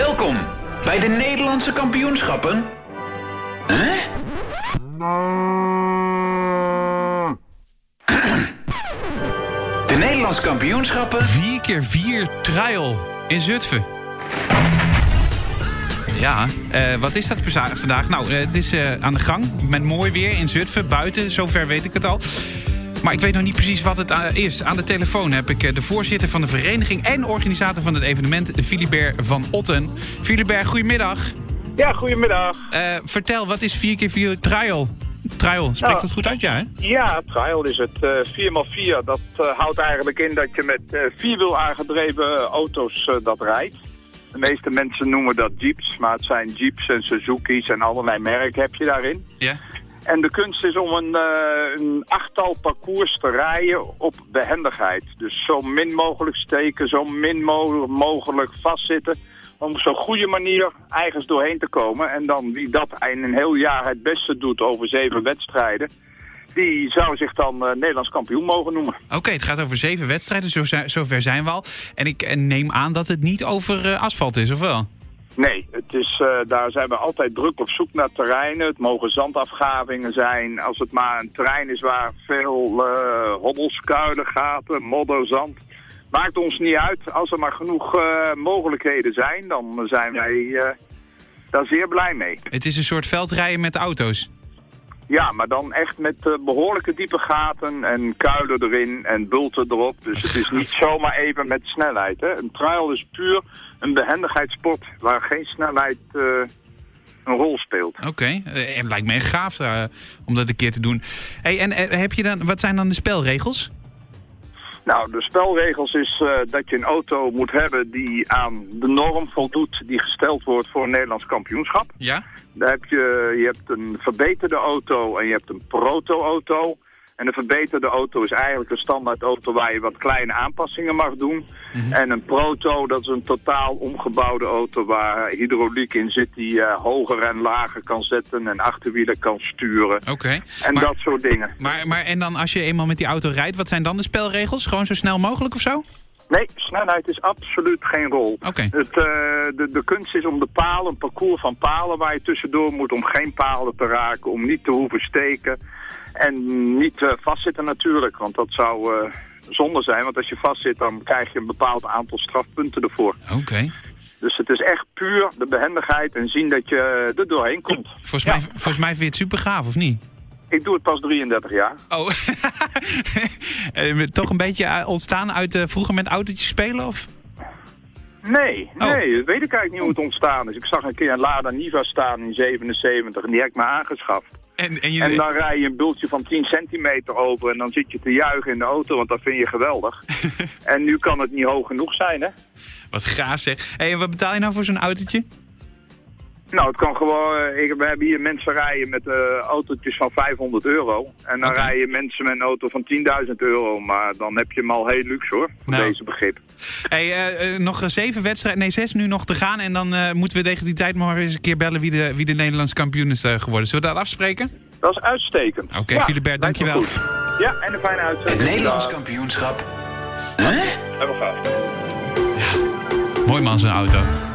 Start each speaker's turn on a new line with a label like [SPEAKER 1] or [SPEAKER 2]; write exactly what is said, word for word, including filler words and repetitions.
[SPEAKER 1] Welkom bij de Nederlandse kampioenschappen. Huh? De Nederlandse kampioenschappen.
[SPEAKER 2] vier keer vier trial in Zutphen. Ja, uh, wat is dat vandaag? Nou, uh, het is uh, aan de gang met mooi weer in Zutphen, buiten. Zover weet ik het al. Maar ik weet nog niet precies wat het uh, is. Aan de telefoon heb ik uh, de voorzitter van de vereniging en organisator van het evenement, Philibert van Otten. Philibert, goedemiddag.
[SPEAKER 3] Ja, goedemiddag.
[SPEAKER 2] Uh, vertel, wat is vier keer vier trial? Trial, spreekt
[SPEAKER 3] nou,
[SPEAKER 2] dat goed uit, ja? Hè?
[SPEAKER 3] Ja, trial is het. Uh, vier bij vier, dat uh, houdt eigenlijk in dat je met uh, vierwiel aangedreven auto's uh, dat rijdt. De meeste mensen noemen dat jeeps, maar het zijn jeeps en Suzuki's en allerlei merken heb je daarin.
[SPEAKER 2] Ja.
[SPEAKER 3] En de kunst is om een, uh, een achttal parcours te rijden op behendigheid. Dus zo min mogelijk steken, zo min mo- mogelijk vastzitten. Om op zo'n goede manier ergens doorheen te komen. En dan wie dat in een heel jaar het beste doet over zeven wedstrijden, die zou zich dan uh, Nederlands kampioen mogen noemen.
[SPEAKER 2] Oké, okay, het gaat over zeven wedstrijden, zo, zover zijn we al. En ik uh, neem aan dat het niet over uh, asfalt is, of wel?
[SPEAKER 3] Nee, het is, uh, daar zijn we altijd druk op zoek naar terreinen. Het mogen zandafgravingen zijn. Als het maar een terrein is waar veel uh, hobbels, kuilen, gaten, modder, zand. Maakt ons niet uit. Als er maar genoeg uh, mogelijkheden zijn, dan zijn wij uh, daar zeer blij mee.
[SPEAKER 2] Het is een soort veldrijden met auto's.
[SPEAKER 3] Ja, maar dan echt met uh, behoorlijke diepe gaten en kuilen erin en bulten erop. Dus het is niet zomaar even met snelheid. Hè. Een trial is puur een behendigheidssport waar geen snelheid uh, een rol speelt.
[SPEAKER 2] Oké, okay. uh, en lijkt me echt gaaf uh, om dat een keer te doen. Hey, en uh, heb je dan, wat zijn dan de spelregels?
[SPEAKER 3] Nou, de spelregels is uh, dat je een auto moet hebben die aan de norm voldoet die gesteld wordt voor een Nederlands kampioenschap.
[SPEAKER 2] Ja?
[SPEAKER 3] Daar heb je, je hebt een verbeterde auto en je hebt een proto-auto. En een verbeterde auto is eigenlijk een standaard auto waar je wat kleine aanpassingen mag doen. Mm-hmm. En een proto, dat is een totaal omgebouwde auto waar hydrauliek in zit die uh, hoger en lager kan zetten en achterwielen kan sturen.
[SPEAKER 2] Oké. Okay.
[SPEAKER 3] En
[SPEAKER 2] maar,
[SPEAKER 3] dat soort dingen.
[SPEAKER 2] Maar, maar en dan als je eenmaal met die auto rijdt, wat zijn dan de spelregels? Gewoon zo snel mogelijk of zo?
[SPEAKER 3] Nee, snelheid is absoluut geen rol.
[SPEAKER 2] Okay.
[SPEAKER 3] Het, uh, de, de kunst is om de palen, een parcours van palen waar je tussendoor moet om geen palen te raken, om niet te hoeven steken. En niet uh, vastzitten natuurlijk, want dat zou uh, zonde zijn. Want als je vastzit, dan krijg je een bepaald aantal strafpunten ervoor.
[SPEAKER 2] Oké. Okay.
[SPEAKER 3] Dus het is echt puur de behendigheid en zien dat je er doorheen komt.
[SPEAKER 2] Volgens,
[SPEAKER 3] ja.
[SPEAKER 2] mij, volgens mij vind je het super gaaf, of niet?
[SPEAKER 3] Ik doe het pas drieëndertig jaar.
[SPEAKER 2] Oh, toch een beetje ontstaan uit uh, vroeger met autootjes spelen, of?
[SPEAKER 3] Nee,
[SPEAKER 2] oh.
[SPEAKER 3] nee, dat weet ik eigenlijk niet hoe het ontstaan is. Ik zag een keer een Lada Niva staan in zevenenzeventig en die heb ik me aangeschaft.
[SPEAKER 2] En, en, je...
[SPEAKER 3] en dan rij je een bultje van tien centimeter over en dan zit je te juichen in de auto, want dat vind je geweldig. En nu kan het niet hoog genoeg zijn, hè?
[SPEAKER 2] Wat gaaf zeg. Hey, en wat betaal je nou voor zo'n autootje?
[SPEAKER 3] Nou, het kan gewoon. Ik, we hebben hier mensen rijden met uh, autootjes van vijfhonderd euro. En dan okay. rijden mensen met een auto van tienduizend euro. Maar dan heb je hem al heel luxe hoor, voor nou. deze begrip.
[SPEAKER 2] Hey, uh, uh, nog zeven wedstrijden, nee zes nu nog te gaan. En dan uh, moeten we tegen die tijd maar eens een keer bellen wie de, wie de Nederlandse kampioen is uh, geworden. Zullen we dat afspreken?
[SPEAKER 3] Dat is uitstekend.
[SPEAKER 2] Oké, okay, ja, Philibert, dankjewel.
[SPEAKER 3] Ja, en een fijne uitzending.
[SPEAKER 1] Het Nederlands kampioenschap. Huh?
[SPEAKER 3] Helemaal gaaf.
[SPEAKER 2] Ja, mooi man zo'n auto.